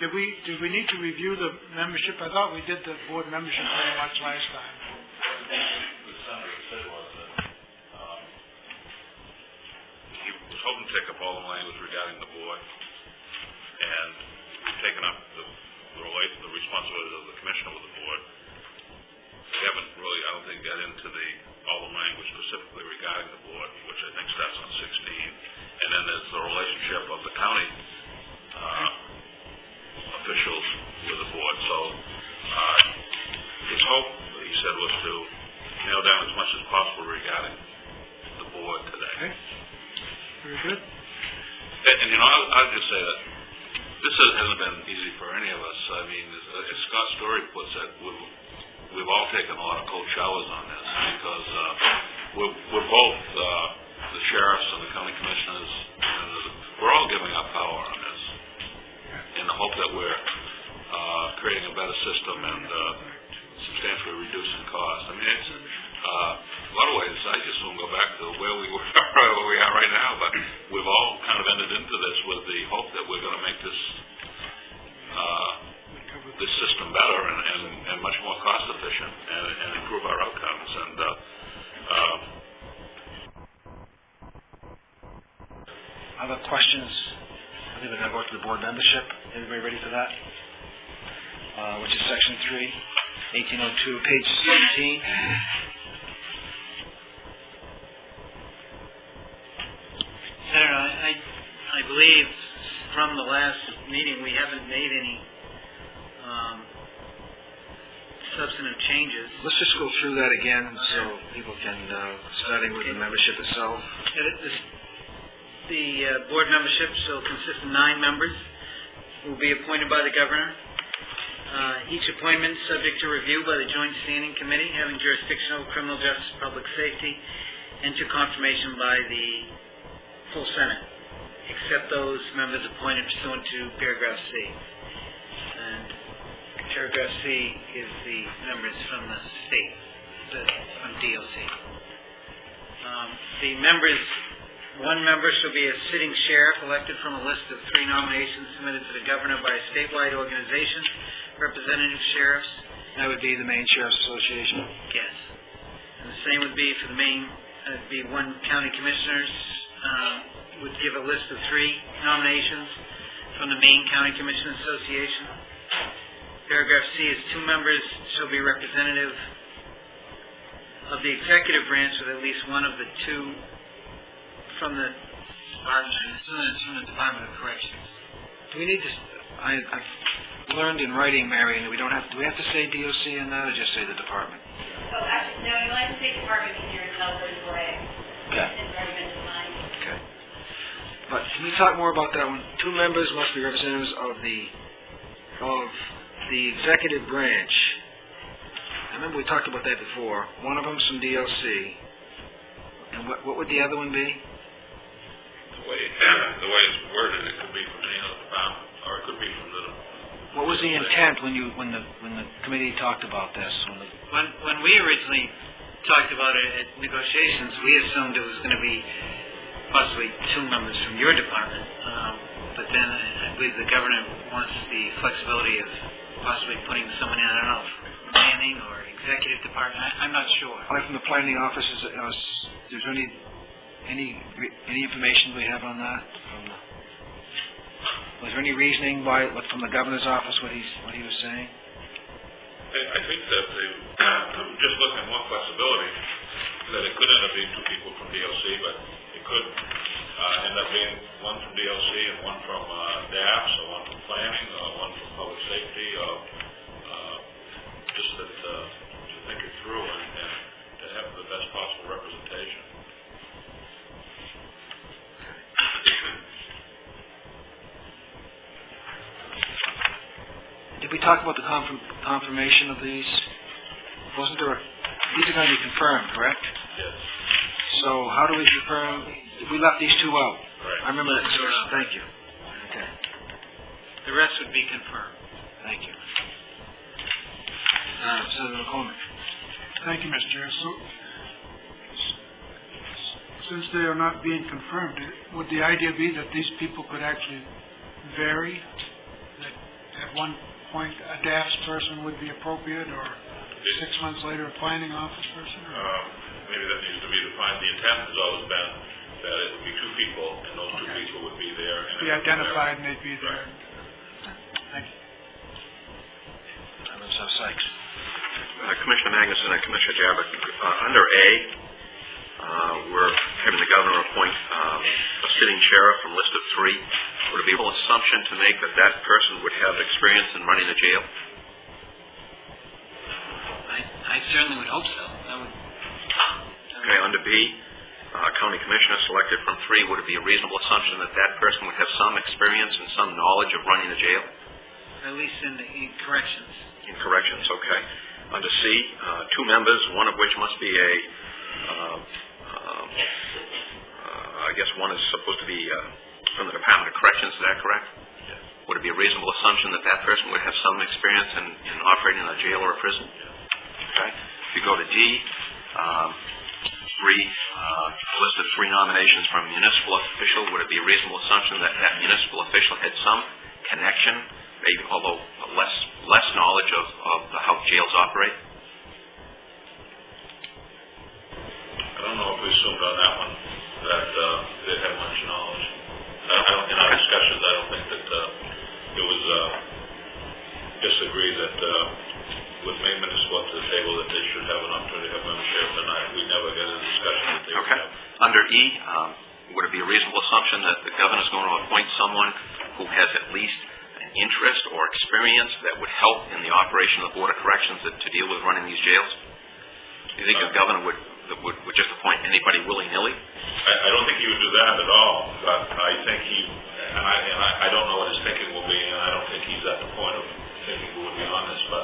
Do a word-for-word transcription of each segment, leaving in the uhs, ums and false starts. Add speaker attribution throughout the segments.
Speaker 1: Did we did we need to review the membership? I thought we did the board membership very much last time.
Speaker 2: The senator said was that um, he was hoping to take up all the language regarding the board, and we've taken up the the, relate, the responsibilities of the commissioner with the board. We haven't really, I don't think, got into the all the language specifically regarding the board, which I think starts on sixteen, and then there's the relationship of the county uh, officials with the board. So uh, his hope, he said, was to nail down as much as possible regarding the board today.
Speaker 1: Okay. Very good.
Speaker 2: And, and you know, I'll, I'll just say that this hasn't been easy for any of us. I mean, as, as Scott Story puts it, we've, we've all taken a lot of cold showers on this because uh, we're, we're both uh, the sheriffs and the county commissioners, and the, we're all giving up power on this in the hope that we're uh, creating a better system and uh, substantially reducing costs. I mean, it's uh, a lot of ways. I just won't go back to where we were, where we are right now. But we've all kind of entered into this with the hope that we're going to make this uh, this system better and, and, and much more cost efficient and, and improve our outcomes. And uh, uh,
Speaker 3: other questions? I think we're going to go to the board membership. Everybody ready for that? Uh, which is section three, eighteen oh two, page seventeen.
Speaker 4: Senator, I, I, I believe from the last meeting we haven't made any um, substantive changes.
Speaker 3: Let's just go through that again so people can, uh, starting with the membership itself.
Speaker 4: Uh, the the uh, board membership shall consist of nine members who will be appointed by the governor. Uh, each appointment subject to review by the Joint Standing Committee having jurisdiction over criminal justice, public safety, and to confirmation by the full Senate, except those members appointed pursuant to paragraph C. And paragraph C is the members from the state, the, from D O C. Um, the members, one member shall be a sitting sheriff elected from a list of three nominations submitted to the governor by a statewide organization, representative sheriffs.
Speaker 3: That would be the Maine Sheriff's Association?
Speaker 4: Yes. And the same would be for the Maine, uh, would be one county commissioners, um, would give a list of three nominations from the Maine County Commission Association. Paragraph C is two members shall be representative of the executive branch with at least one of the two from the Department, from the Department of Corrections.
Speaker 3: Do we need to, I, I've learned in writing, Marion, that we don't have, do we have to say D O C in that or just say the department?
Speaker 5: Oh, actually, no, you like to say department because you're in L thirty-four A.
Speaker 3: Okay.
Speaker 5: It's already been defined.
Speaker 3: Okay. But can we talk more about that one? Two members must be representatives of the of the executive branch. I remember we talked about that before. One of them's from D O C. And what what would the other one be?
Speaker 2: the way the way it's worded, it could be from any other department, or it could be from the.
Speaker 3: What was the intent when you when the when the committee talked about this? When the,
Speaker 4: When when we originally talked about it at negotiations, we assumed it was going to be possibly two members from your department. Um, but then I believe the governor wants the flexibility of possibly putting someone in, I don't know, planning or executive department. I, I'm not sure.
Speaker 3: like from the planning office, is, it, is there any any any information we have on that? From the, was there any reasoning why, what, from the governor's office, what he's what he was saying?
Speaker 2: I, I think that they, just looking at more flexibility, that it could end up being two people from D O C, but it could uh, end up being one from D O C and one from uh, D A P S, or one from planning, or one from public safety, or uh, just that uh, to think it through and, and to have the best possible representation.
Speaker 3: Did we talk about the confirm, confirmation of these? Wasn't there a, these are going to be confirmed, correct?
Speaker 2: Yes.
Speaker 3: So how do we confirm? We left these two out.
Speaker 2: Right.
Speaker 3: I remember that. So, thank you. Okay.
Speaker 4: The rest would be confirmed.
Speaker 3: Thank you. Uh, Senator McCormick.
Speaker 1: Thank you, Mister Chair. So, since they are not being confirmed, would the idea be that these people could actually vary, that at one point a D A F S person would be appropriate, or six months later a planning office person? Or?
Speaker 2: Uh, maybe that needs to be defined. The intent has always been that it would be two people, and those two
Speaker 1: Okay.
Speaker 2: people would be there. And
Speaker 1: be identified and they'd be there.
Speaker 2: Right.
Speaker 1: Thank you.
Speaker 3: Member Sykes.
Speaker 6: Uh, Commissioner Magnuson and Commissioner Jarrett, uh, under A, uh, we're having the governor appoint um, a sitting sheriff from list of three. Would it be a reasonable assumption to make that that person would have experience in running a jail?
Speaker 4: I, I certainly would hope so. That would. That
Speaker 6: Okay,
Speaker 4: would
Speaker 6: under B, uh, county commissioner selected from three. Would it be a reasonable assumption that that person would have some experience and some knowledge of running a jail?
Speaker 4: At least in, the, in corrections.
Speaker 6: In corrections, okay. Under C, uh, two members, one of which must be a, uh, um, uh, I guess one is supposed to be uh, from the Department of Corrections, is that correct?
Speaker 2: Yes.
Speaker 6: Would it be a reasonable assumption that that person would have some experience in, in operating a jail or a prison? Okay. If you go to D, um, three, uh, list of three nominations from a municipal official, would it be a reasonable assumption that that municipal official had some connection, maybe although less less knowledge of, of how jails operate?
Speaker 2: I don't know if we assumed on that one that uh, they'd have much knowledge. I, I don't, in our discussions, I don't think that uh, it was uh, disagreed that uh, with Maine Municipal up to the table that they should have an opportunity to have membership, and I, we never got into discussion that they would
Speaker 6: Okay.
Speaker 2: have.
Speaker 6: Under E, um, would it be a reasonable assumption that the governor's going to appoint someone who has at least an interest or experience that would help in the operation of the Board of Corrections to, to deal with running these jails? Do you think
Speaker 2: Uh,
Speaker 6: the governor would, would would just appoint anybody willy-nilly?
Speaker 2: I, I don't think he would do that at all, but I think he, and I, and I, I don't know what his thinking will be, and I don't think he's at the point of thinking who would be on this, but,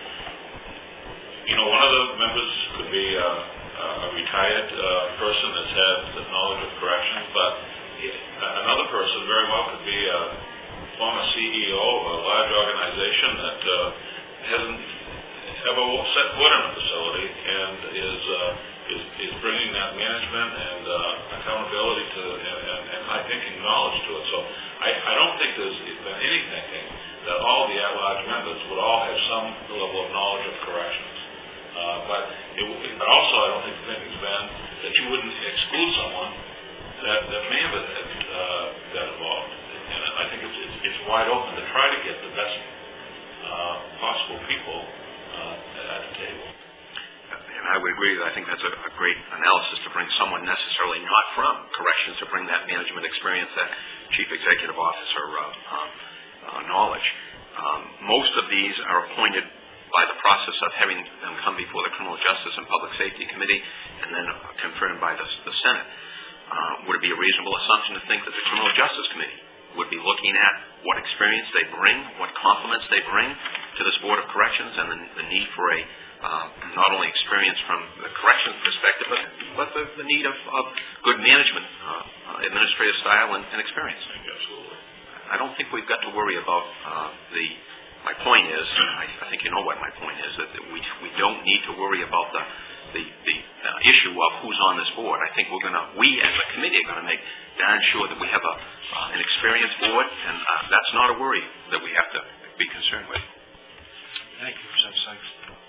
Speaker 2: you know, one of the members could be a, a retired uh, person that's had the knowledge of corrections, but another person very well could be a former C E O of a large organization that uh, hasn't ever set foot in a facility and is uh, is, is bringing that management and uh, accountability to and, and, and high thinking knowledge to it. So I, I don't think there's been any thinking that all the at-large members would all have some level of knowledge of corrections. Uh, but it, but also I don't think the thinking's been that you wouldn't exclude someone that, that may have uh, got involved. And I think it's, it's, it's wide open to try to get the best uh, possible people uh, at the table.
Speaker 6: And I would agree that I think that's a, a great analysis to bring someone necessarily not from corrections to bring that management experience, that chief executive officer uh, um, uh, knowledge. Um, most of these are appointed by the process of having them come before the Criminal Justice and Public Safety Committee and then uh, confirmed by the, the Senate. Uh, would it be a reasonable assumption to think that the Criminal Justice Committee would be looking at what experience they bring, what complements they bring to this Board of Corrections, and the, the need for a uh, not only experience from the corrections perspective, but, but the, the need of, of good management, uh, uh, administrative style, and, and experience?
Speaker 2: Absolutely.
Speaker 6: I don't think we've got to worry about uh, the. My point is, I, I think you know what my point is, that we we don't need to worry about the the, the uh, issue of who's on this board. I think we're going to, we as a committee are going to make darn sure that we have a uh, an experienced board, and uh, that's not a worry that we have to be concerned with.
Speaker 3: Thank you, Representative Sykes.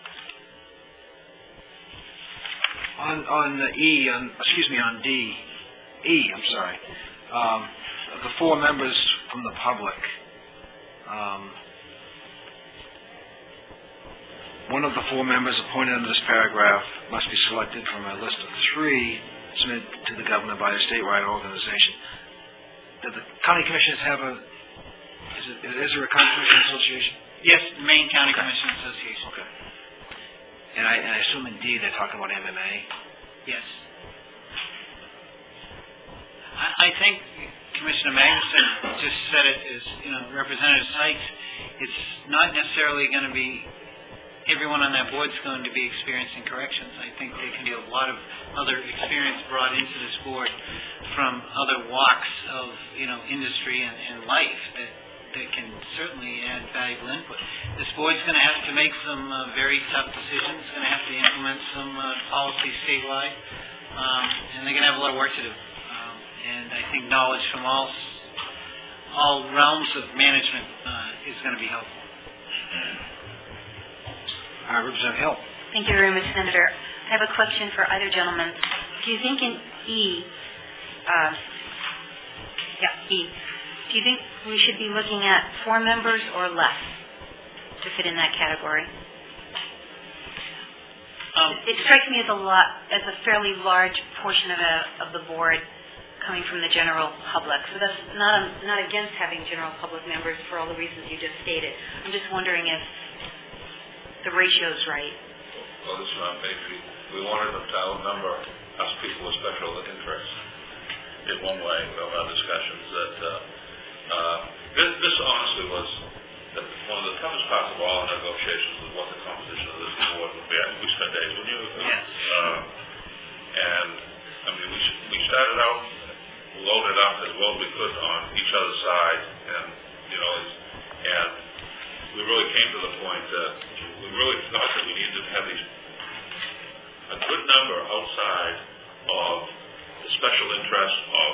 Speaker 3: On on the E, on excuse me, on D, E, I'm sorry. Um, the four members from the public. Um, one of the four members appointed under this paragraph must be selected from a list of three submitted to the governor by a statewide organization. Do the county commissioners have a? Is, it, is there a county commission association?
Speaker 4: Yes, Maine County Commission Association.
Speaker 3: Okay. And I, and I assume in D they're talking about M M A?
Speaker 4: Yes. I, I think Commissioner Magnuson just said it as, you know, Representative Sykes, it's not necessarily going to be everyone on that board is going to be experienced in corrections. I think there can be a lot of other experience brought into this board from other walks of, you know, industry and, and life that that can certainly add valuable input. This board's going to have to make some uh, very tough decisions, going to have to implement some uh, policies statewide, um, and they're going to have a lot of work to do. Um, and I think knowledge from all all realms of management uh, is going to be helpful.
Speaker 3: Uh, Representative Hill.
Speaker 7: Thank you very much, Senator. I have a question for either gentleman. Do you think in E, uh, yeah, E, do you think we should be looking at four members or less to fit in that category?
Speaker 4: Um,
Speaker 7: It strikes me as a lot, as a fairly large portion of, a, of the board coming from the general public. So that's not a, not against having general public members for all the reasons you just stated. I'm just wondering if the ratio's right.
Speaker 2: Well, this is not basically, we wanted them to outnumber us people with special interest. In one way, of our discussions, that uh, uh, this, this honestly was the, one of the toughest parts of all our negotiations was what the composition of this board would be. I think we spent days, wouldn't you?
Speaker 4: Yes.
Speaker 2: Uh, and, I mean, we, we started out loaded up as well as we could on each other's side, and, you know, and we really came to the point that we really thought that we needed to have these, a good number outside of the special interest of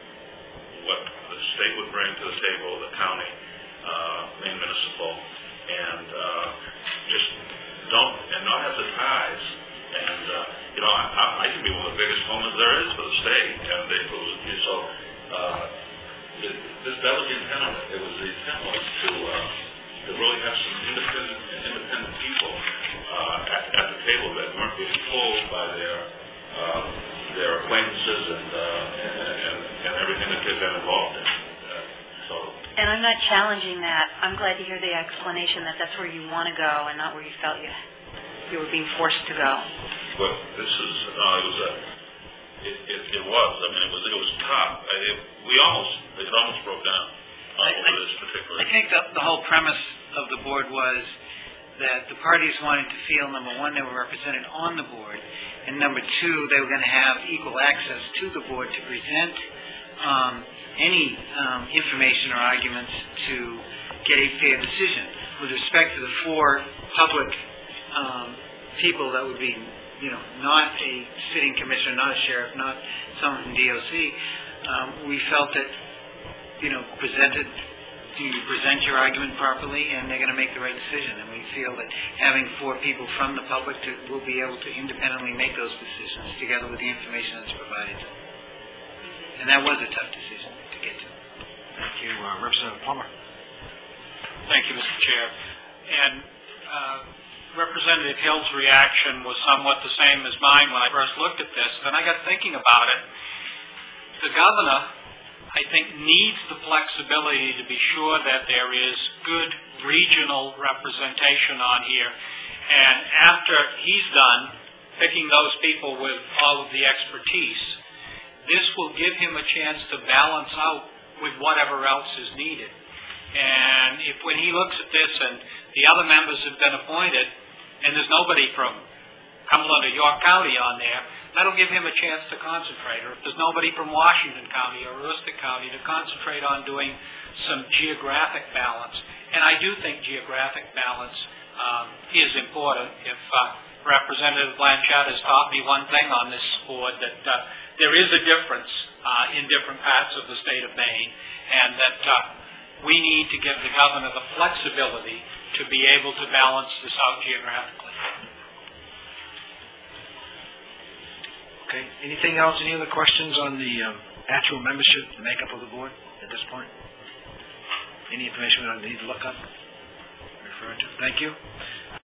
Speaker 2: what the state would bring to the table, the county, uh, Maine municipal, and uh, just don't, and not have the ties. And, uh, you know, I, I can be one of the biggest homeowners there is for the state, and they, so uh, it, this, that was the intent of it. It was the intent was to, uh, to really have some independent, independent people uh, at, at the table that weren't being pulled by their uh, their acquaintances and, uh, and, and and everything that they've been involved in. Uh, so.
Speaker 7: And I'm not challenging that. I'm glad to hear the explanation that that's where you want to go and not where you felt you you were being forced to go.
Speaker 2: Well, this is uh, it was a it, it, it was. I mean, it was it was tough. I, it, we almost it almost broke down uh,
Speaker 4: I,
Speaker 2: over
Speaker 4: I,
Speaker 2: this particular.
Speaker 4: I think the, the whole premise of the board was that the parties wanted to feel, number one, they were represented on the board, and number two, they were going to have equal access to the board to present um, any um, information or arguments to get a fair decision. With respect to the four public um, people that would be, you know, not a sitting commissioner, not a sheriff, not someone from D O C, um, we felt that, you know, presented you present your argument properly, and they're going to make the right decision. And we feel that having four people from the public to, will be able to independently make those decisions together with the information that's provided to them. And that was a tough decision to get to.
Speaker 3: Thank you. Uh, Representative Plummer.
Speaker 8: Thank you, Mister Chair. And uh, Representative Hill's reaction was somewhat the same as mine when I first looked at this. Then I got thinking about it. The governor, I think, needs the flexibility to be sure that there is good regional representation on here. And after he's done picking those people with all of the expertise, this will give him a chance to balance out with whatever else is needed. And if when he looks at this and the other members have been appointed, and there's nobody from Cumberland or York County on there, that'll give him a chance to concentrate. Or if there's nobody from Washington County or Aroostook County, to concentrate on doing some geographic balance. And I do think geographic balance um, is important. If uh, Representative Blanchard has taught me one thing on this board, that uh, there is a difference uh, in different parts of the state of Maine, and that uh, we need to give the governor the flexibility to be able to balance this out geographically.
Speaker 3: Okay. Anything else? Any other questions on the um, actual membership, the makeup of the board at this point? Any information we don't need to look up? Refer to? Thank you.